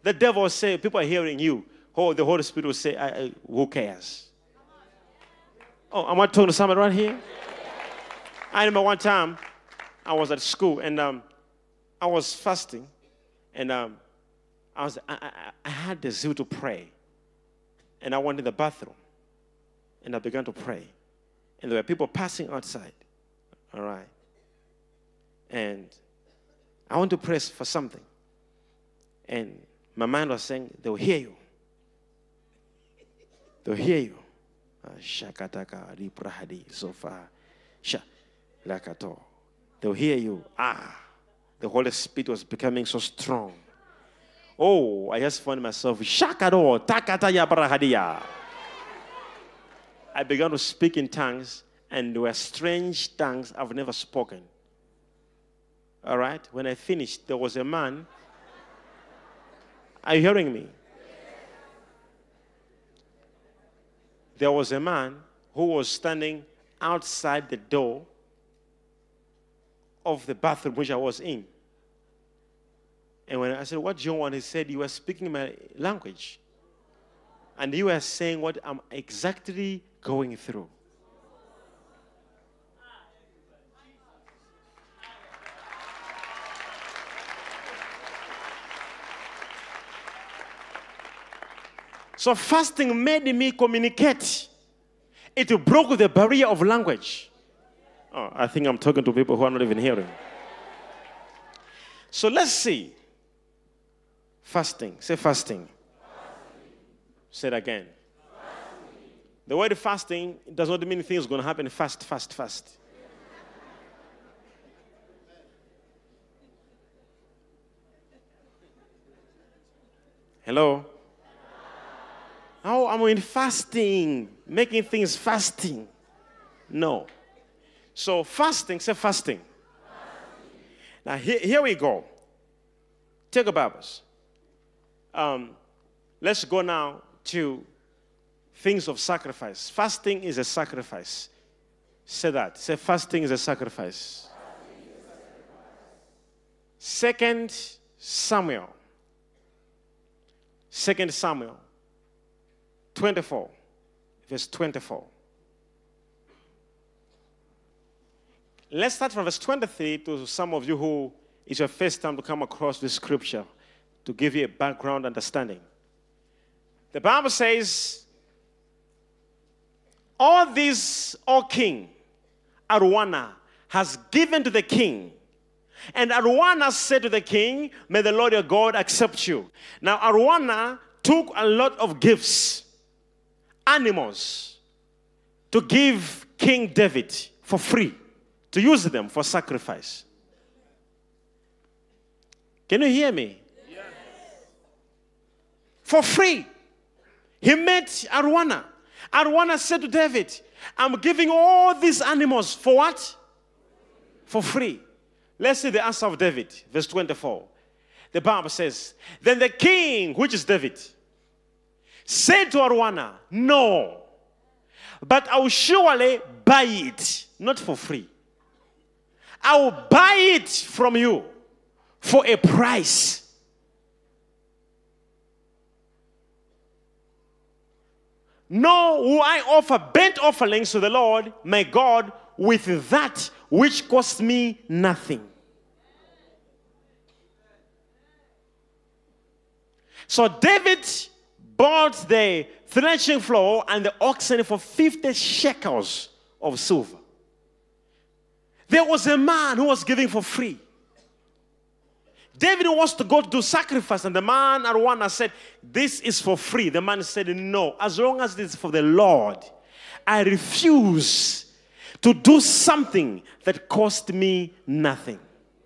The devil will say, people are hearing you. Oh, the Holy Spirit will say, who cares? Oh, am I talking to someone right here? I remember one time I was at school and I was fasting and I had the zeal to pray. And I went in the bathroom and I began to pray. And there were people passing outside. All right. And I want to pray for something. And my mind was saying, they'll hear you. They'll hear you. Shakataka, Riprahadi, Sofa, Lakato. They'll hear you. The Holy Spirit was becoming so strong. Oh, I just found myself, Shakado, Takata Yabrahadiya. I began to speak in tongues, and there were strange tongues I've never spoken. All right? When I finished, there was a man. Are you hearing me? There was a man who was standing outside the door of the bathroom which I was in. And when I said, what do you want? He said, you were speaking my language. And you were saying what I'm exactly going through. So fasting made me communicate. It broke the barrier of language. Oh, I think I'm talking to people who are not even hearing. So let's see. Fasting. Say fasting. Say it again. Fasting. The word fasting does not mean things are going to happen fast. Hello? Oh, I'm in fasting, making things fasting. No. So fasting, say fasting. Now here we go. Take a Bibles. Let's go now to things of sacrifice. Fasting is a sacrifice. Say that. Say fasting is a sacrifice. 2 Samuel 24, verse 24. Let's start from verse 23 to some of you who it's your first time to come across this scripture to give you a background understanding. The Bible says, all this, O king, Araunah, has given to the king. And Araunah said to the king, may the Lord your God accept you. Now Araunah took a lot of gifts, animals, to give King David for free, to use them for sacrifice. Can you hear me? Yes. For free. He met Araunah. Araunah said to David, I'm giving all these animals for what? For free. Let's see the answer of David, verse 24. The Bible says, then the king, which is David, said to Araunah, no, but I will surely buy it, not for free. I will buy it from you for a price. Nor will I offer burnt offerings to the Lord, my God, with that which cost me nothing. So David bought the threshing floor and the oxen for 50 shekels of silver. There was a man who was giving for free. David wants to go to do sacrifice, and the man, Araunah, said, this is for free. The man said, no, as long as this is for the Lord, I refuse to do something that cost me nothing.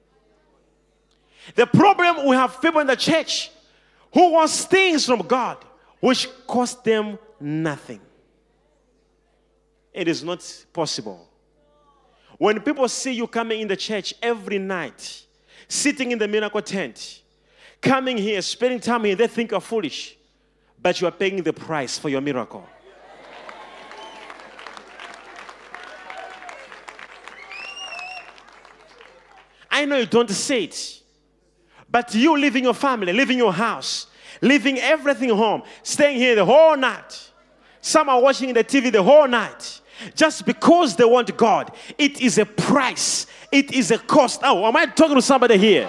The problem, we have people in the church who want things from God which cost them nothing. It is not possible. When people see you coming in the church every night, sitting in the miracle tent, coming here, spending time here, they think you're foolish, but you are paying the price for your miracle. I know you don't say it, but you leaving your family, leaving your house, leaving everything home, staying here the whole night. Some are watching the TV the whole night just because they want God. It is a price. It is a cost. Oh, am I talking to somebody here?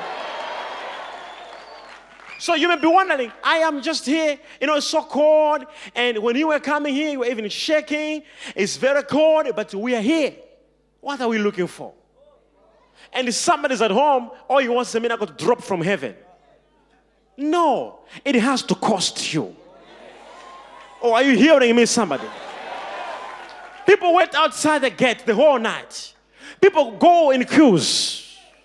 So you may be wondering, I am just here, it's so cold. And when you were coming here, you were even shaking. It's very cold, but we are here. What are we looking for? And if somebody's at home, all he wants is a miracle to drop from heaven. No, it has to cost you. Oh, are you hearing me, somebody? People wait outside the gate the whole night. People go in queues.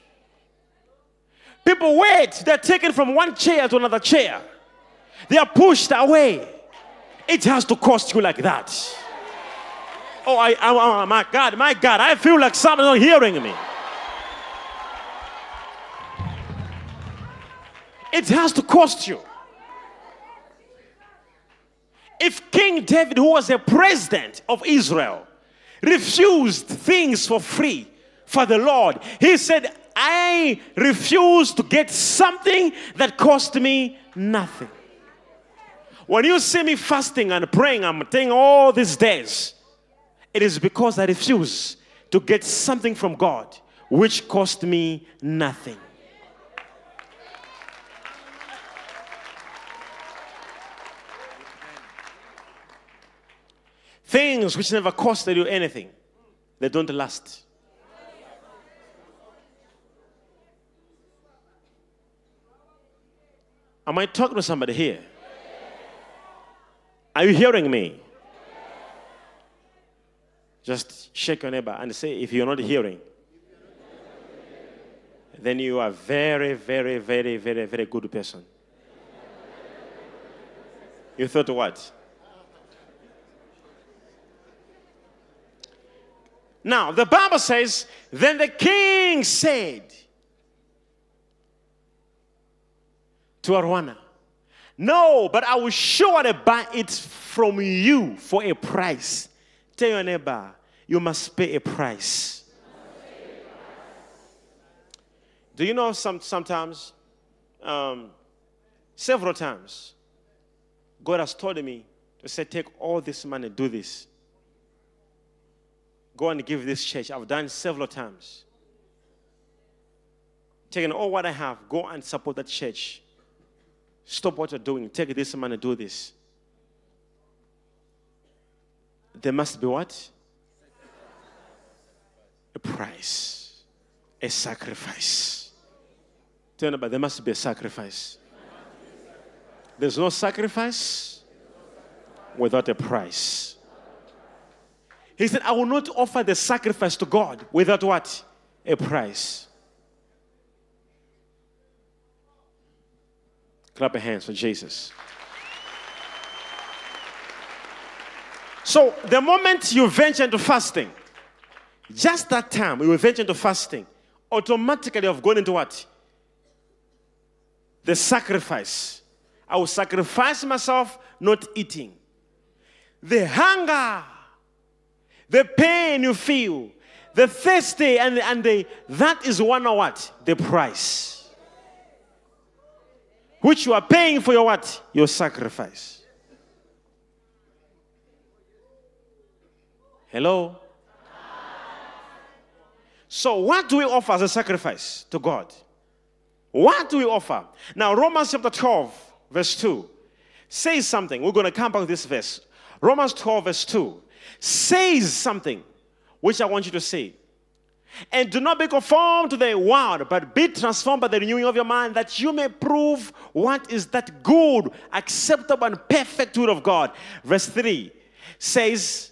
People wait. They're taken from one chair to another chair. They are pushed away. It has to cost you like that. Oh, my God, I feel like someone's not hearing me. It has to cost you. If King David, who was a president of Israel, refused things for free for the Lord, he said, I refuse to get something that cost me nothing. When you see me fasting and praying, I'm taking all these days, it is because I refuse to get something from God which cost me nothing. Things which never costed you anything, they don't last. Am I talking to somebody here? Are you hearing me? Just shake your neighbor and say, if you're not hearing, then you are very, very, very, very, very good person. You thought what? Now, the Bible says, then the king said to Araunah, no, but I will surely buy it from you for a price. Tell your neighbor, you must pay a price. Do you know sometimes, several times, God has told me to say, take all this money, do this. Go and give this church. I've done several times. Taking all what I have, go and support that church. Stop what you're doing. Take this money, do this. There must be what? A price. A sacrifice. Tell them, but there must be a sacrifice. There's no sacrifice without a price. He said, I will not offer the sacrifice to God without what? A price. Clap your hands for Jesus. So the moment you venture into fasting, just that time you will venture into fasting, automatically you have gone into what? The sacrifice. I will sacrifice myself not eating. The hunger, the pain you feel, the thirsty, that is one of what? The price. Which you are paying for your what? Your sacrifice. Hello? So what do we offer as a sacrifice to God? What do we offer? Now Romans chapter 12 verse 2 says something. We're going to come back to this verse. Romans 12 verse 2 says something which I want you to see. And do not be conformed to the world, but be transformed by the renewing of your mind, that you may prove what is that good, acceptable, and perfect will of God. Verse 3 says,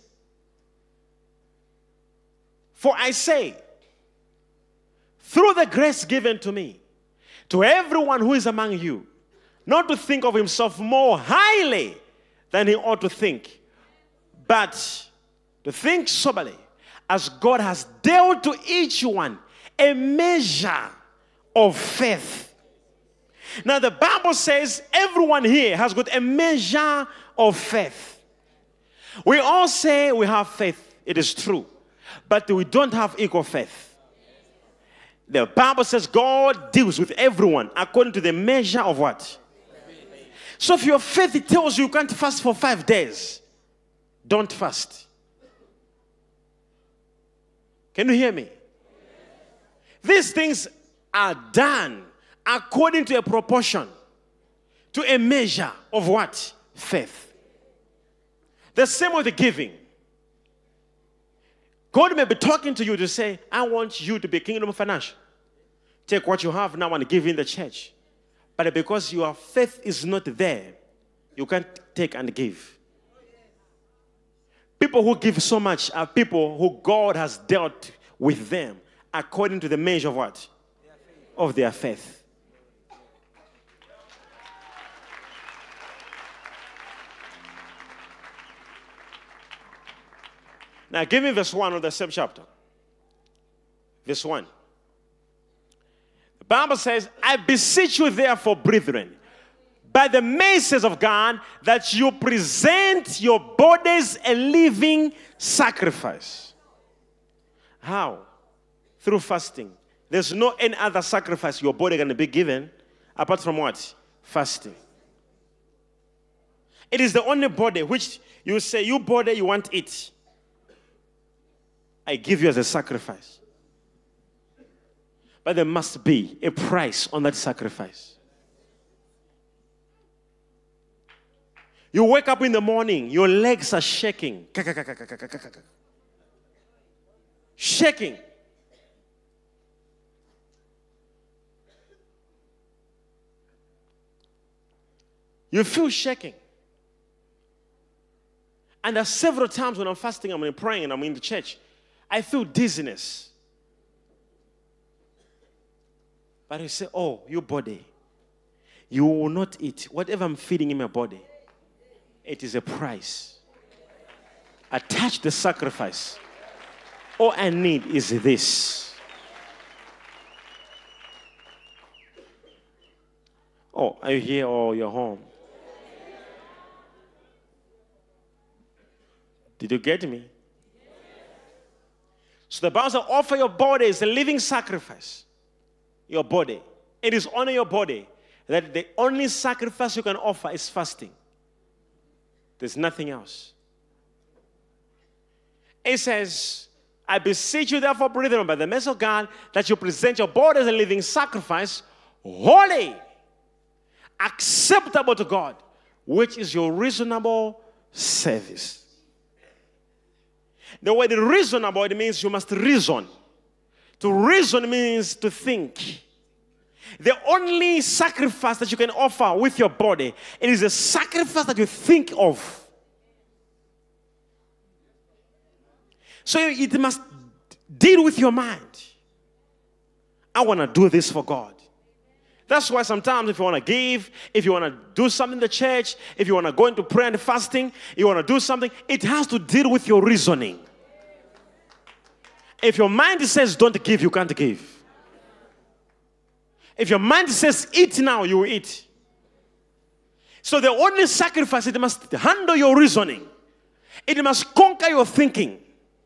for I say, through the grace given to me, to everyone who is among you, not to think of himself more highly than he ought to think, but to think soberly, as God has dealt to each one a measure of faith. Now the Bible says everyone here has got a measure of faith. We all say we have faith. It is true. But we don't have equal faith. The Bible says God deals with everyone according to the measure of what? So if your faith tells you can't fast for 5 days, don't fast. Can you hear me? These things are done according to a proportion, to a measure of what? Faith. The same with the giving. God may be talking to you to say, I want you to be kingdom financial. Take what you have now and give in the church. But because your faith is not there, you can't take and give. People who give so much are people who God has dealt with them according to the measure of what? Of their faith. Now give me verse 1 of the same chapter. Verse 1. The Bible says, I beseech you therefore, brethren, by the mercies of God, that you present your bodies a living sacrifice. How? Through fasting. There's no any other sacrifice your body can be given apart from what? Fasting. It is the only body which you say, you body, you want it. I give you as a sacrifice. But there must be a price on that sacrifice. You wake up in the morning, your legs are shaking. Shaking. You feel shaking. And there are several times when I'm fasting, I'm praying, and I'm in the church, I feel dizziness. But you say, oh, your body, you will not eat. Whatever I'm feeding in my body, it is a price. Attach the sacrifice. All I need is this. Oh, are you here or you're home? Did you get me? So the Bible says, offer your body as a living sacrifice. Your body. It is honor your body. That the only sacrifice you can offer is fasting. There's nothing else. It says, I beseech you therefore, brethren, by the mercy of God, that you present your body as a living sacrifice, holy, acceptable to God, which is your reasonable service. The word reasonable, it means you must reason. To reason means to think. The only sacrifice that you can offer with your body, it is a sacrifice that you think of. So it must deal with your mind. I want to do this for God. That's why sometimes if you want to give, if you want to do something in the church, if you want to go into prayer and fasting, you want to do something, it has to deal with your reasoning. If your mind says don't give, you can't give. If your mind says eat now, you will eat. So the only sacrifice, it must handle your reasoning. It must conquer your thinking.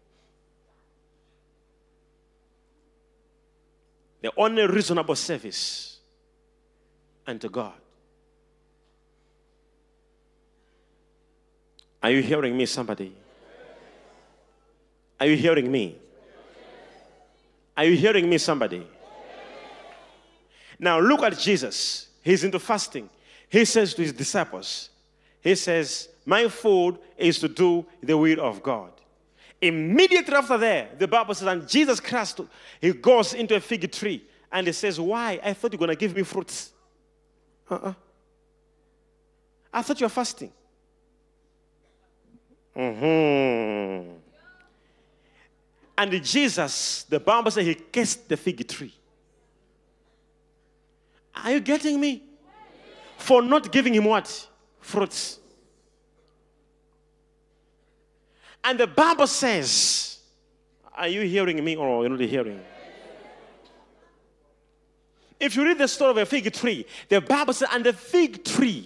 The only reasonable service unto God. Are you hearing me, somebody? Are you hearing me? Are you hearing me, somebody? Now look at Jesus. He's into fasting. He says to his disciples, he says, my food is to do the will of God. Immediately after that, the Bible says, and Jesus Christ, he goes into a fig tree and he says, why? I thought you were going to give me fruits. I thought you were fasting. And Jesus, the Bible says, he cursed the fig tree. Are you getting me? For not giving him what? Fruits. And the Bible says, are you hearing me or you're not hearing? If you read the story of a fig tree, the Bible says, and the fig tree,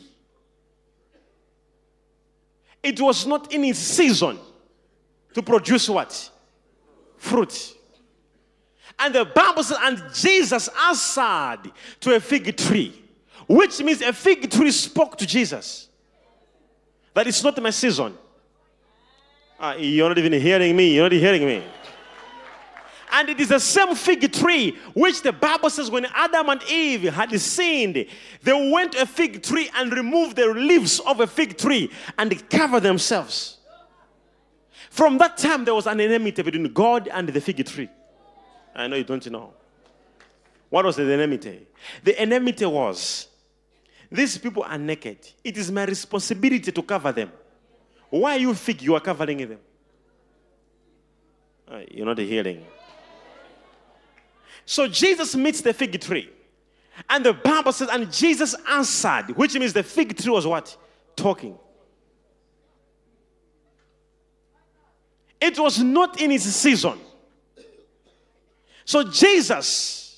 it was not in its season to produce what? Fruit. And the Bible says, and Jesus answered to a fig tree, Which means a fig tree spoke to Jesus that it's not my season. You're not even hearing me. You're not hearing me. And it is the same fig tree which the Bible says when Adam and Eve had sinned, they went to a fig tree and removed the leaves of a fig tree and covered themselves. From that time, there was an enmity between God and the fig tree. I know you don't know. What was the enmity? The enmity was, these people are naked. It is my responsibility to cover them. Why you fig you are covering them? You're not hearing. So Jesus meets the fig tree. And the Bible says, and Jesus answered, which means the fig tree was what? Talking. It was not in its season. So Jesus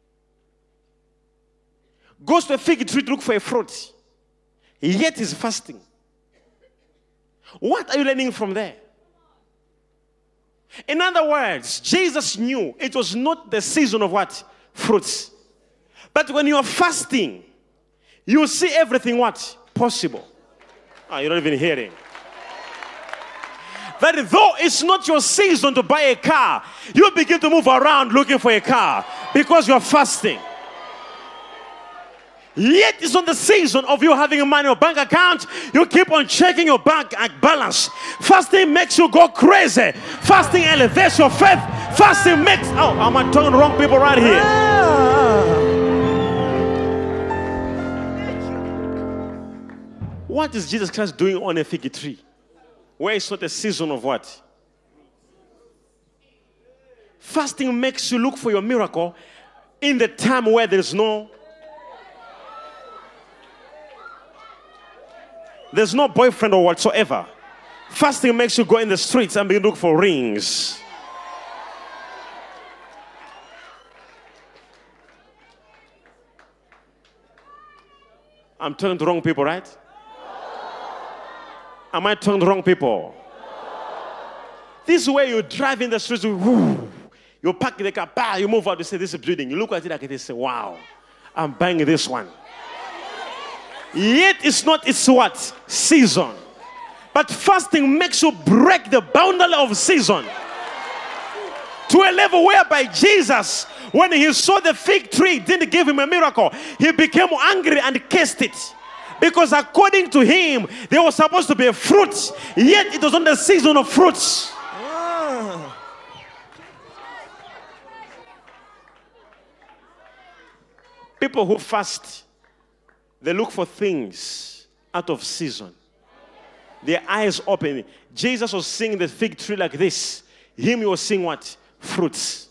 goes to a fig tree to look for a fruit. Yet he's fasting. What are you learning from there? In other words, Jesus knew it was not the season of what? Fruits. But when you are fasting, you see everything what? Possible. You're not even hearing. That though it's not your season to buy a car, you begin to move around looking for a car because you're fasting. Yet it's not the season of you having money in your bank account. You keep on checking your bank balance. Fasting makes you go crazy. Fasting elevates your faith. Fasting makes... am I talking to the wrong people right here? What is Jesus Christ doing on a fig tree? Where it's not a season of what? Fasting makes you look for your miracle in the time where there's no boyfriend or whatsoever. Fasting makes you go in the streets and begin to look for rings. I'm talking to wrong people, right? Am I talking to wrong people? This is where you drive in the streets, you park the car, you move out, you say, this is building. You look at it like this, say, wow, I'm buying this one. Yet it's not its what? Season. But fasting makes you break the boundary of season to a level whereby Jesus, when he saw the fig tree, didn't give him a miracle. He became angry and cursed it. Because according to him, there was supposed to be a fruit, yet it was not the season of fruits. People who fast, they look for things out of season. Their eyes open. Jesus was seeing the fig tree like this. Him, he was seeing what? Fruits.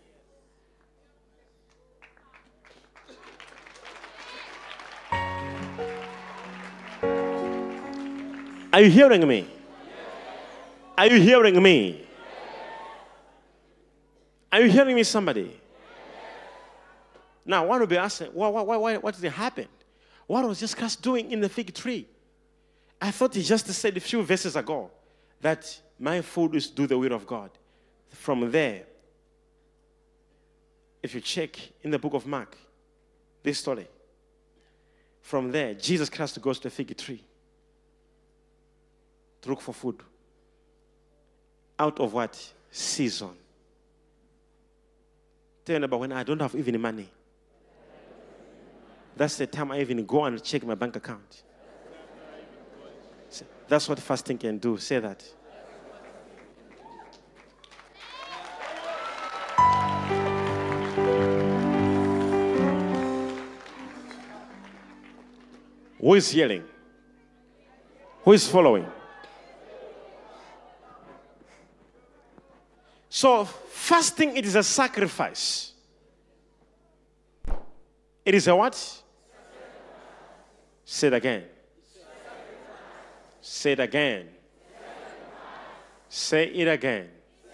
Are you hearing me? Are you hearing me? Are you hearing me, somebody? Now, one will be asking, what did happen? What was Jesus Christ doing in the fig tree? I thought he just said a few verses ago that my food is to do the will of God. From there, if you check in the book of Mark, this story, from there, Jesus Christ goes to the fig tree to look for food. Out of what? Season. Tell you about when I don't have even money. That's the time I even go and check my bank account. That's what fasting can do. Say that. Who is hearing? Who is following? So, fasting, it is a sacrifice. It is a what? Say it again. Say it again. Say it again.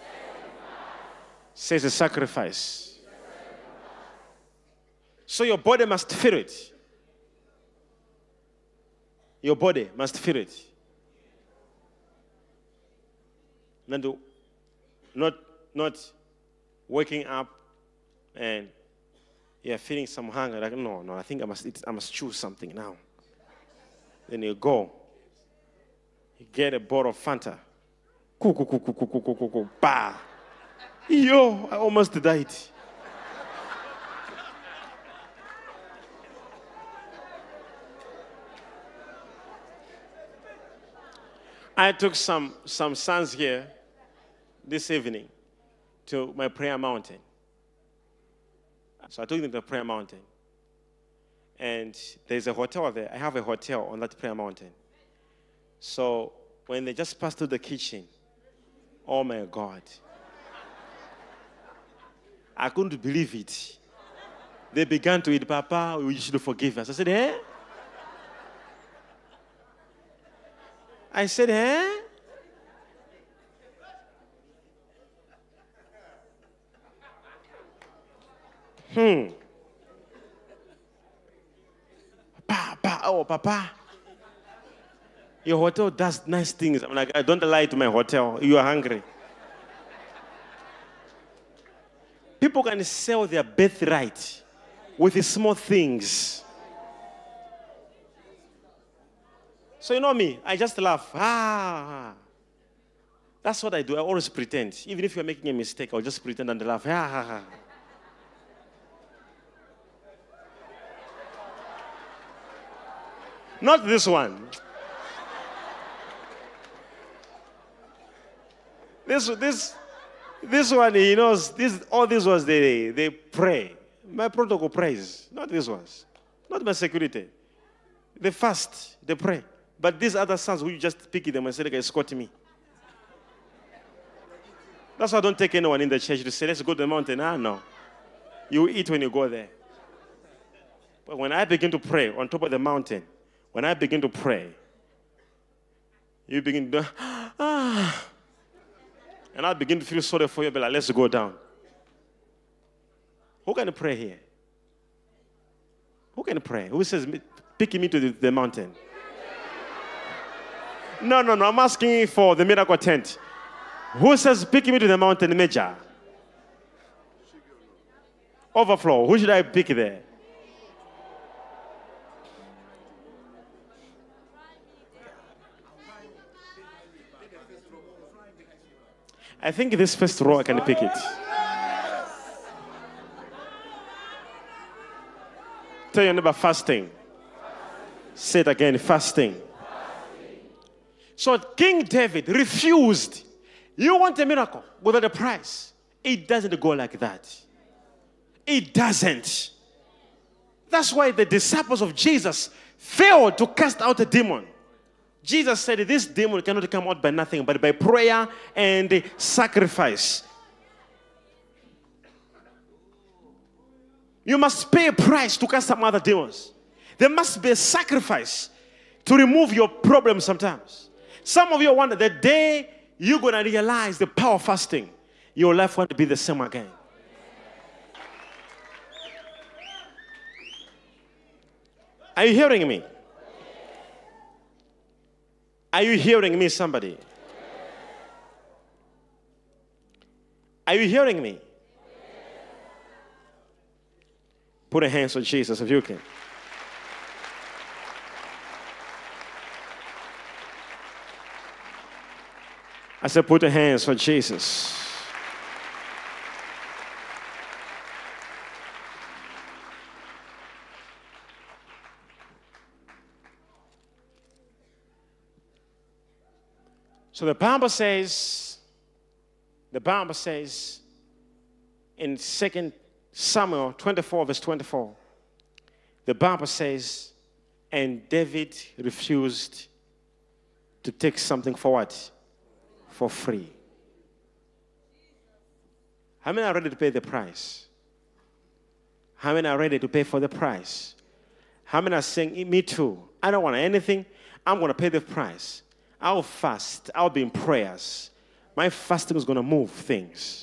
Say it's a sacrifice. So your body must feel it. Your body must feel it. Not waking up and You're feeling some hunger. Like, no, I think I must choose something now. Then you go. You get a bottle of Fanta. Bah. Yo, I almost died. I took some sons here this evening to my prayer mountain. So I took them to the prayer mountain. And there's a hotel there. I have a hotel on that prayer mountain. So when they just passed through the kitchen, oh my God. I couldn't believe it. They began to eat, Papa, you should forgive us. I said, eh? I said, eh? Papa. Your hotel does nice things. I'm like, I don't lie to my hotel. You are hungry. People can sell their birthright with the small things. So you know me, I just laugh. That's what I do. I always pretend. Even if you're making a mistake, I'll just pretend and laugh. Not this one. This one, he knows. All these ones, they pray. My protocol prays. Not these ones. Not my security. They fast. They pray. But these other sons, who you just pick them and say, escort me. That's why I don't take anyone in the church to say, let's go to the mountain. No. You eat when you go there. But when I begin to pray on top of the mountain, when I begin to pray, you begin to, and I begin to feel sorry for you, but like, let's go down. Who can pray here? Who can pray? Who says, picking me to the mountain? No, I'm asking for the miracle tent. Who says, picking me to the mountain, Major? Overflow. Who should I pick there? I think this first row I can pick it. Tell your neighbor, fasting. Say it again, fasting. So King David refused. You want a miracle without a price. It doesn't go like that. It doesn't. That's why the disciples of Jesus failed to cast out a demon. Jesus said this demon cannot come out by nothing but by prayer and sacrifice. You must pay a price to cast some other demons. There must be a sacrifice to remove your problems sometimes. Some of you wonder the day you're going to realize the power of fasting, your life won't be the same again. Are you hearing me? Are you hearing me, somebody? Are you hearing me? Put a hands on Jesus if you can. I said, put your hands on Jesus. So the Bible says in 2 Samuel 24, verse 24, the Bible says, and David refused to take something for what? For free. How many are ready to pay the price? How many are ready to pay for the price? How many are saying, me too, I don't want anything, I'm going to pay the price. I'll fast. I'll be in prayers. My fasting is going to move things.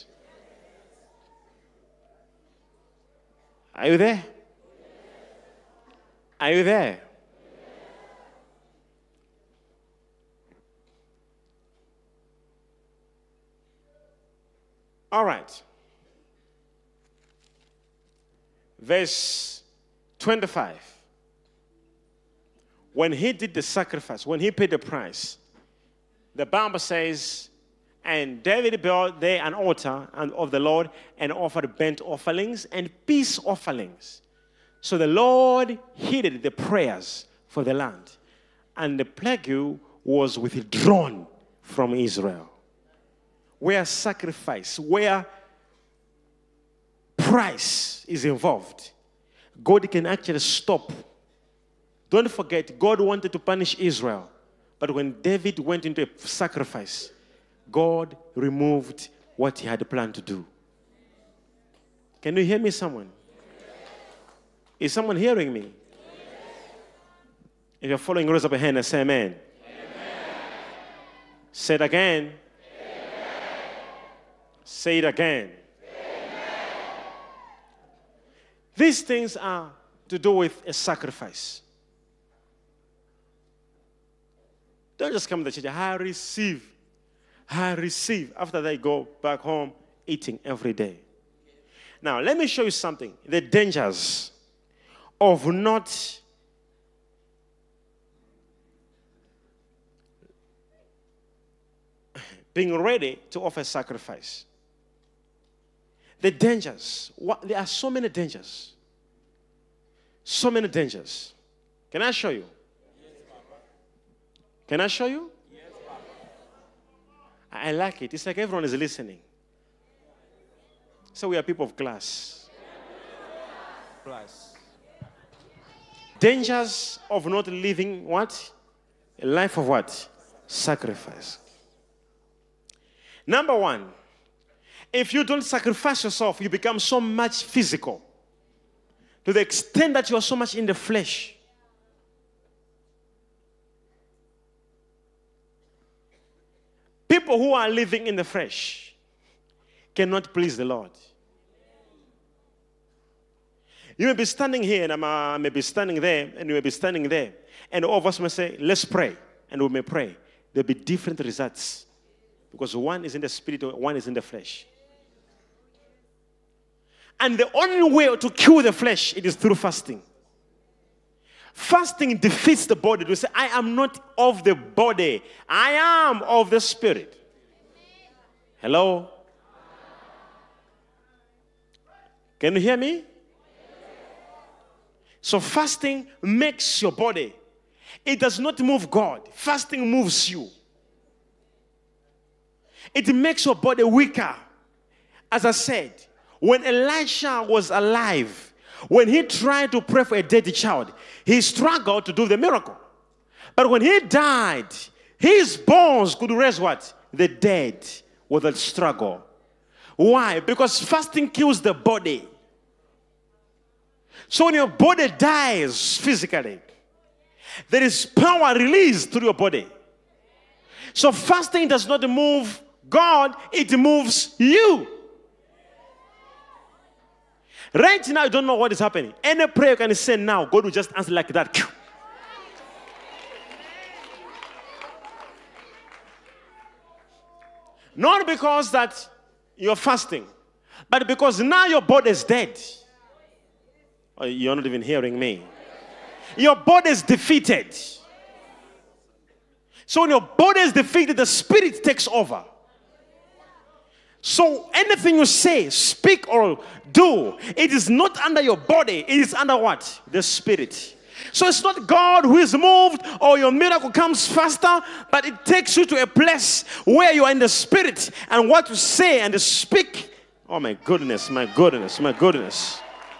Are you there? Are you there? All right. verse 25. When he did the sacrifice, when he paid the price, the Bible says, and David built there an altar of the Lord and offered burnt offerings and peace offerings. So the Lord heeded the prayers for the land, and the plague was withdrawn from Israel. Where sacrifice, where price is involved, God can actually stop. Don't forget, God wanted to punish Israel, but when David went into a sacrifice, God removed what he had planned to do. Can you hear me, someone? Is someone hearing me? If you're following, raise up a hand and say amen. Say it again. Say it again. These things are to do with a sacrifice. Don't just come to the church. I receive. After they go back home eating every day. Now, let me show you something. The dangers of not being ready to offer sacrifice. The dangers. There are so many dangers. So many dangers. Can I show you? Can I show you? I like it. It's like everyone is listening. So we are people of class. Dangers of not living what? A life of what? Sacrifice. Number one, if you don't sacrifice yourself, you become so much physical. To the extent that you are so much in the flesh. People who are living in the flesh cannot please the Lord. You may be standing here, and I may be standing there, and you may be standing there. And all of us may say, let's pray. And we may pray. There will be different results. Because one is in the spirit, one is in the flesh. And the only way to cure the flesh, it is through fasting. Fasting defeats the body. We say, I am not of the body. I am of the spirit. Hello? Can you hear me? So fasting makes your body. It does not move God. Fasting moves you. It makes your body weaker. As I said, when Elisha was alive, when he tried to pray for a dead child, he struggled to do the miracle. But when he died, his bones could raise what? The dead with a struggle. Why? Because fasting kills the body. So when your body dies physically, there is power released through your body. So fasting does not move God, it moves you. Right now, you don't know what is happening. Any prayer you can say now, God will just answer like that. Not because that you're fasting, but because now your body is dead. Oh, you're not even hearing me. Your body is defeated. So when your body is defeated, the spirit takes over. So anything you say, speak, or do, it is not under your body. It is under what? The spirit. So it's not God who is moved or your miracle comes faster, but it takes you to a place where you are in the spirit and what you say and speak. Oh my goodness, my goodness, my goodness.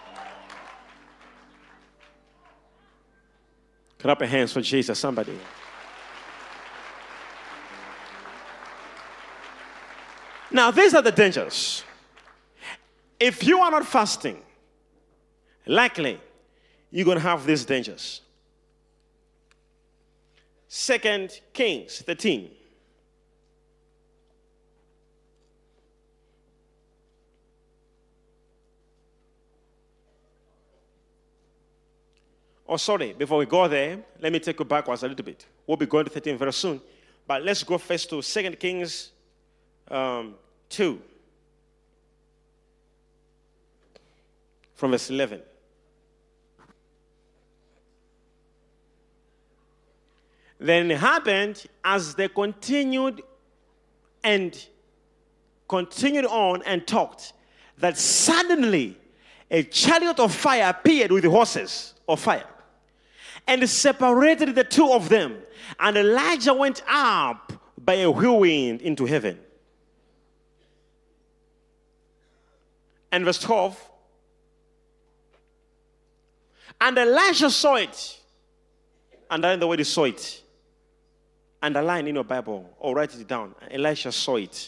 Clap your hands for Jesus, somebody. Now, these are the dangers. If you are not fasting, likely you're going to have these dangers. 2 Kings 13. Oh, sorry, before we go there, let me take you backwards a little bit. We'll be going to 13 very soon. But let's go first to 2 Kings 2. from verse 11. Then it happened as they continued on and talked, that suddenly a chariot of fire appeared with horses of fire and separated the two of them. And Elijah went up by a whirlwind into heaven. And verse 12. And Elijah saw it. Underline the word he saw it. Underline in your Bible or write it down. Elisha saw it.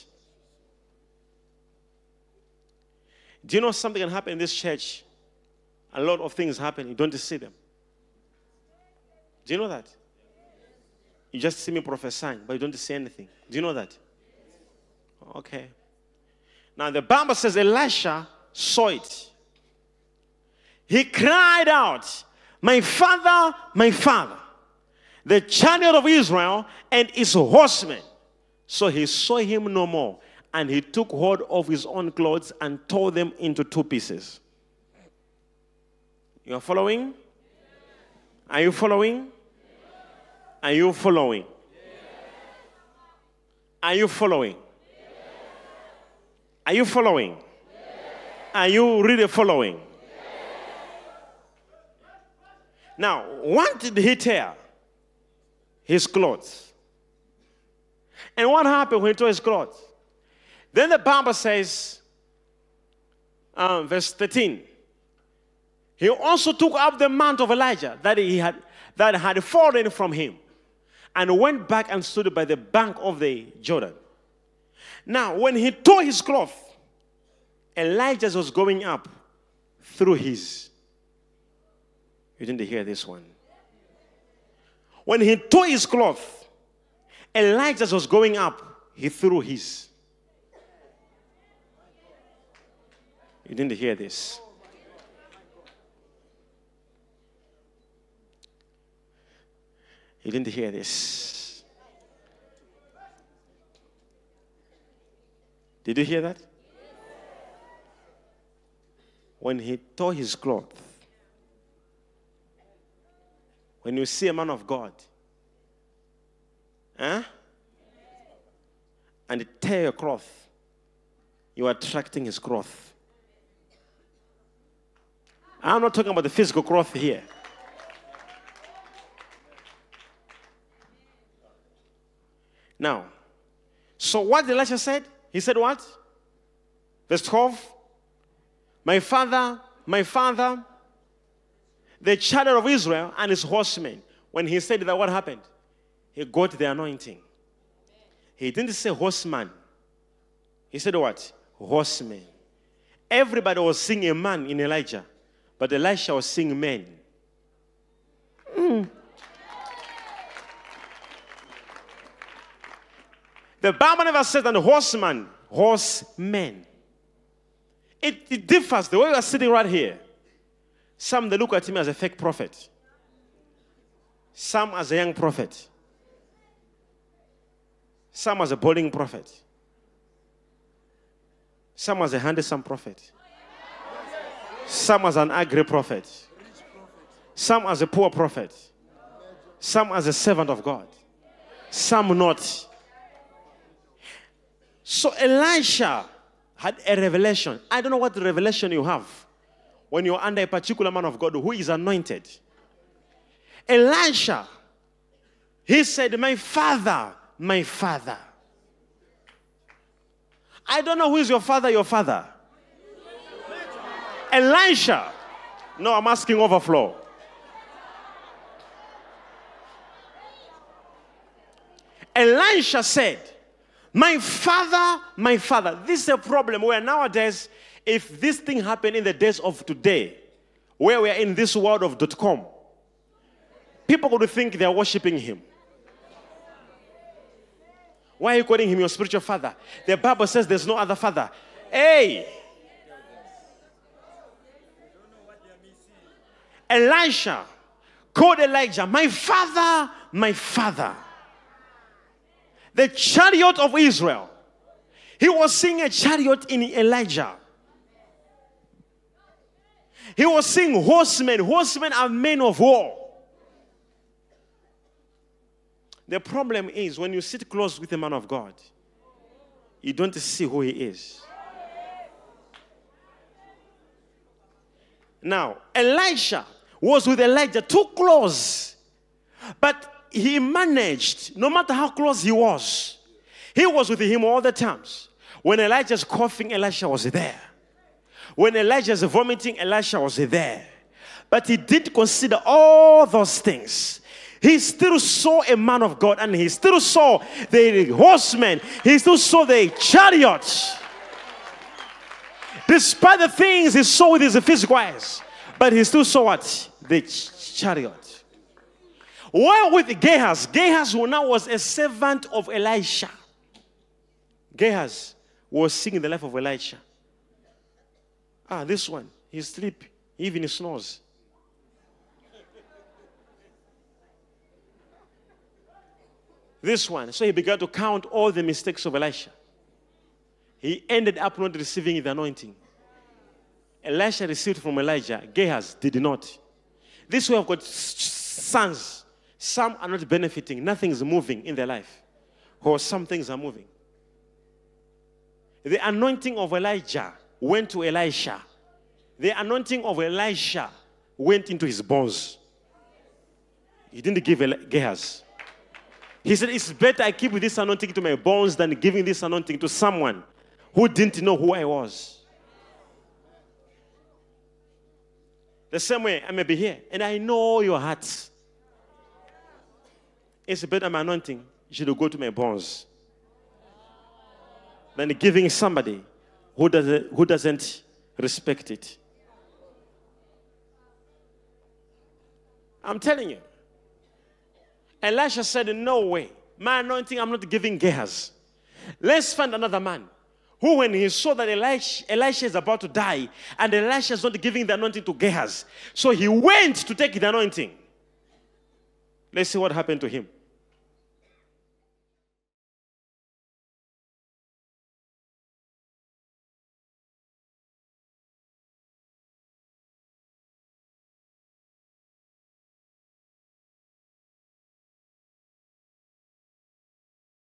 Do you know something can happen in this church? A lot of things happen. You don't see them. Do you know that? You just see me prophesying, but you don't see anything. Do you know that? Okay. Now the Bible says Elisha saw it. He cried out, my father, the chariot of Israel and his horsemen. So he saw him no more. And he took hold of his own clothes and tore them into two pieces. You are following? Are you following? Are you following? Are you following? Are you following? Are you really following? Now, what did he tear? His clothes. And what happened when he tore his clothes? Then the Bible says, verse 13, he also took up the mantle of Elijah that had fallen from him and went back and stood by the bank of the Jordan. Now, when he tore his cloth, Elijah was going up through his. You didn't hear this one. When he tore his cloth, Elijah was going up, he threw his. You didn't hear this. You didn't hear this. Did you hear that? When he tore his cloth, when you see a man of God, and tear your cloth, you are attracting his cloth. I'm not talking about the physical cloth here. Now, so what Elisha said? He said what? Verse 12. My father, the chariot of Israel and his horsemen. When he said that, what happened? He got the anointing. He didn't say horseman. He said what? Horsemen. Everybody was seeing a man in Elijah, but Elisha was seeing men. The Bible never said that horseman, horsemen. It differs. The way we are sitting right here, some they look at me as a fake prophet, some as a young prophet, some as a boarding prophet, some as a handsome prophet, some as an agri prophet, some as a poor prophet, some as a servant of God, some not. So Elisha had a revelation. I don't know what revelation you have when you're under a particular man of God who is anointed. Elisha, he said, my father. I don't know who is your father. Elisha. No, I'm asking overflow. Elisha said, my father. This is a problem where nowadays, if this thing happened in the days of today, where we are in this world of .com, people would think they are worshiping him. Why are you calling him your spiritual father? The Bible says there's no other father. Hey! Elisha called Elijah, my father. The chariot of Israel. He was seeing a chariot in Elijah. He was seeing horsemen. Horsemen are men of war. The problem is when you sit close with a man of God, you don't see who he is. Now, Elisha was with Elijah too close. But he managed, no matter how close he was with him all the times. When Elijah's coughing, Elisha was there. When Elijah's vomiting, Elisha was there. But he did consider all those things. He still saw a man of God, and he still saw the horsemen. He still saw the chariots. Despite the things he saw with his physical eyes, but he still saw what? The chariot. While with Gehazi, Gehazi who now was a servant of Elisha. Gehazi was seeing the life of Elisha. This one, he's sleeping, even he snores. This one, so he began to count all the mistakes of Elisha. He ended up not receiving the anointing. Elisha received from Elijah. Gehazi did not. This way I've got sons. Some are not benefiting. Nothing is moving in their life. Or some things are moving. The anointing of Elijah went to Elisha. The anointing of Elisha went into his bones. He didn't give Gehazi. He said, it's better I keep this anointing to my bones than giving this anointing to someone who didn't know who I was. The same way, I may be here, and I know your hearts. It's better my anointing should go to my bones than giving somebody who doesn't respect it. I'm telling you. Elisha said, no way. My anointing, I'm not giving Gehazi. Let's find another man who, when he saw that Elisha is about to die, and Elisha is not giving the anointing to Gehazi, so he went to take the anointing. Let's see what happened to him.